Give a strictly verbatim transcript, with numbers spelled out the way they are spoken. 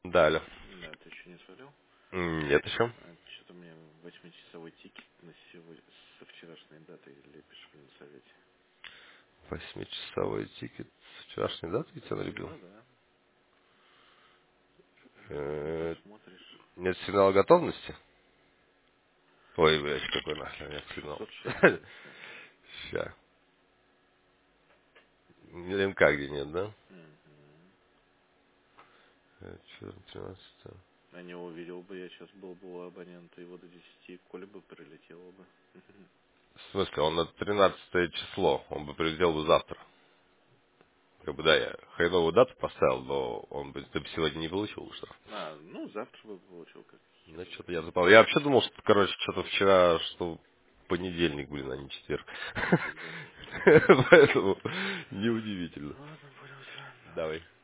Да, алло. Да, ты еще не свалил? М, Нет еще. А, что-то мне восьмичасовой тикет на сегодня со вчерашней датой лепишь в совете. Восьмичасовой тикет. Вчерашний, да, ты тебя налепил? Ну да. Не Э, посмотришь. Нет сигнала готовности? Ой, блядь, какой нахрен нет сигнал. шестьсот шестьдесят семь. Ща. МК где нет, да? Мгм. четырнадцать. А не увидел бы, я сейчас был бы у абонента его до десяти, Коля бы прилетело бы. В смысле, он на тринадцатое число. Он бы прилетел бы завтра. Как бы, да, я хреновую дату поставил, но он бы, ты бы сегодня не получил, что? А, ну завтра бы получил, как Ну, хер что-то знает. я запал. Я вообще думал, что, короче, что-то вчера, что понедельник, блин, а не четверг. Нифига себе. Поэтому неудивительно. Ладно, понял тебя. Давай.